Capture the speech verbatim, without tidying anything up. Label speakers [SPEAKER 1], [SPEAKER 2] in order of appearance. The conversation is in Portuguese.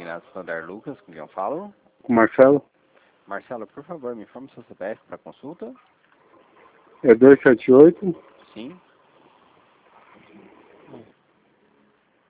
[SPEAKER 1] Ginásio Standard Lucas, com quem eu falo?
[SPEAKER 2] Com o Marcelo.
[SPEAKER 1] Marcelo, por favor, me informe seu C P F para consulta.
[SPEAKER 2] É dois sete oito.
[SPEAKER 1] Sim.